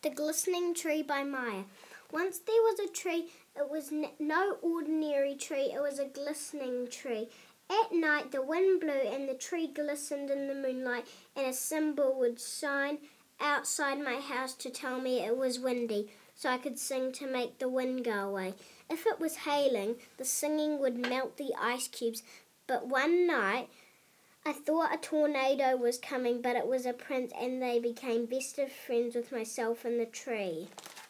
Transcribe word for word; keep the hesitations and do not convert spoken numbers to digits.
The Glistening Tree by Maya. Once there was a tree. It was n- no ordinary tree. It was a glistening tree. At night the wind blew and the tree glistened in the moonlight, and a cymbal would shine outside my house to tell me it was windy, so I could sing to make the wind go away. If it was hailing, the singing would melt the ice cubes. But one night I thought a tornado was coming, but it was a prince, and they became best of friends with myself and the tree.